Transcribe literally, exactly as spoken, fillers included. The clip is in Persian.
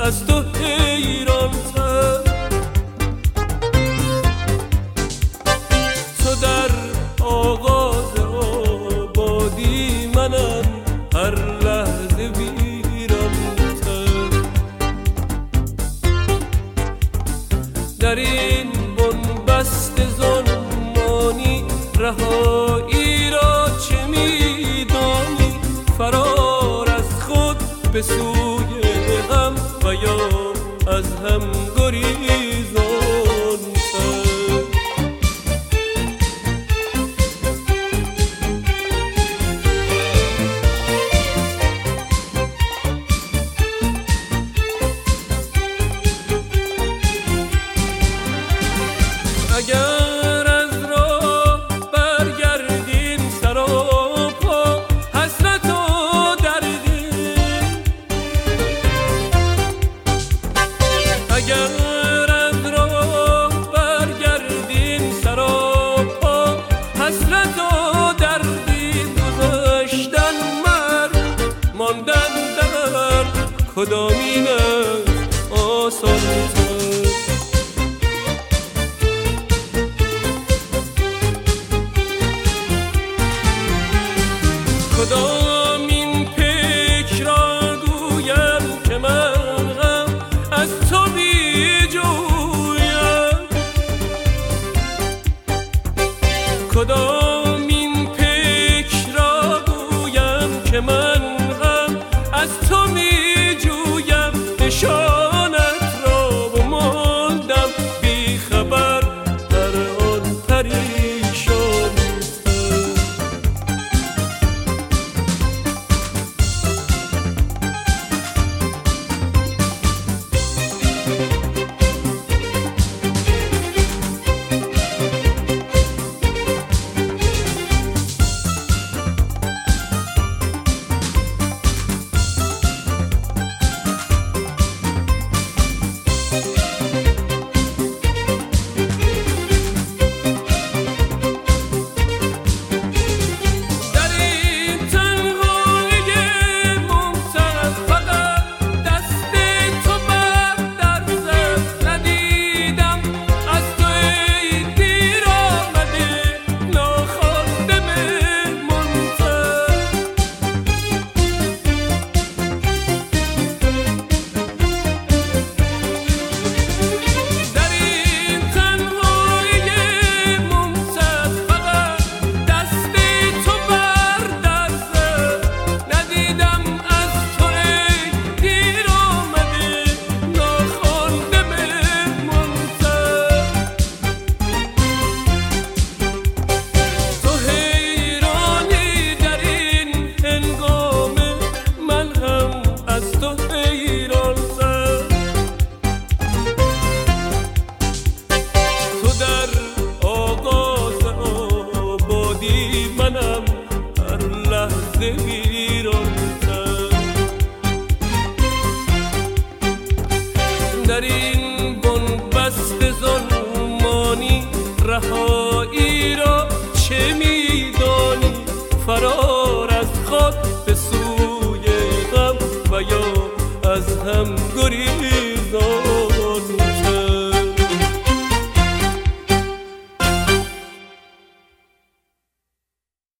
از تو حیران تر. تو در آغاز آبادی، منم هر لحظه ویران تر. در این بنبست ظلمانی رهایی را چه می‌دانی؟ فرار از خود به سوی غم و یا از هم گریزان تر. اگر از راه برگردیم سراپا، حسرت و دردیم. اگر از راه برگردیم سراپا، حسرت و دردیم. گذشتن مرگ، ماندن درد، کدامین است آسان تر؟ کدامین پیک را گویم که من غم از تو بی جویم؟ کدامین پیک را گویم که من غم از تو می جویم؟ نشانت را بماندم بی خبر در آن پریشان. منم هر لحظه ویران تر. در این بنبست ظلمانی رهایی را چه می‌دانی؟ فرار از خود به سوی غم و یا از هم گریزان.